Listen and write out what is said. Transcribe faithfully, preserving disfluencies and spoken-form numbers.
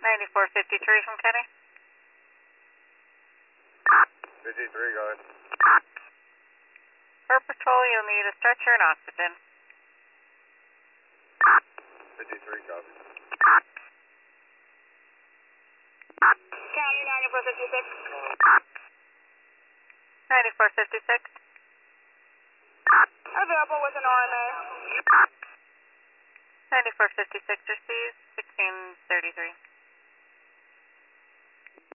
ninety-four fifty-three from Kenny. fifty-three, go ahead. For patrol, you'll need a stretcher and oxygen. fifty-three, copy. County ninety-four fifty-six. ninety-four fifty-six. Available with an R M A. ninety-four fifty-six received, sixteen thirty-three.